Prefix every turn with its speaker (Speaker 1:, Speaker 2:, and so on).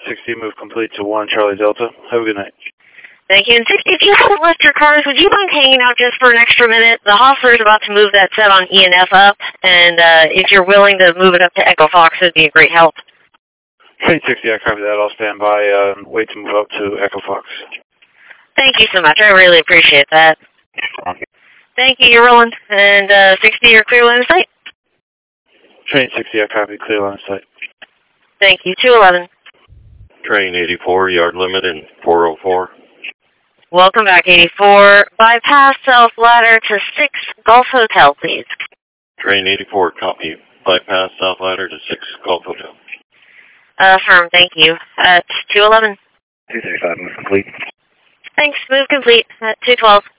Speaker 1: 60, move complete to 1 Charlie Delta. Have a good night.
Speaker 2: Thank you. And 60, if you haven't left your cars, would you mind hanging out just for an extra minute? The hostler's about to move that set on ENF up, and if you're willing to move it up to Echo Fox, it would be a great help.
Speaker 1: Train 60, I copy that. I'll stand by. Wait to move up to Echo Fox.
Speaker 2: Thank you so much. I really appreciate that. Thank you. You're rolling. And 60, you're clear line of sight.
Speaker 1: Train 60, I copy. Clear line of sight.
Speaker 2: Thank you. 211.
Speaker 3: Train 84, yard limit in 404.
Speaker 2: Welcome back, 84. Bypass South Ladder to 6 Gulf Hotel, please.
Speaker 3: Train 84, copy. Bypass South Ladder to 6 Gulf Hotel.
Speaker 2: Firm, thank you. At 211.
Speaker 4: 235, move complete.
Speaker 2: Thanks, move complete. At 212.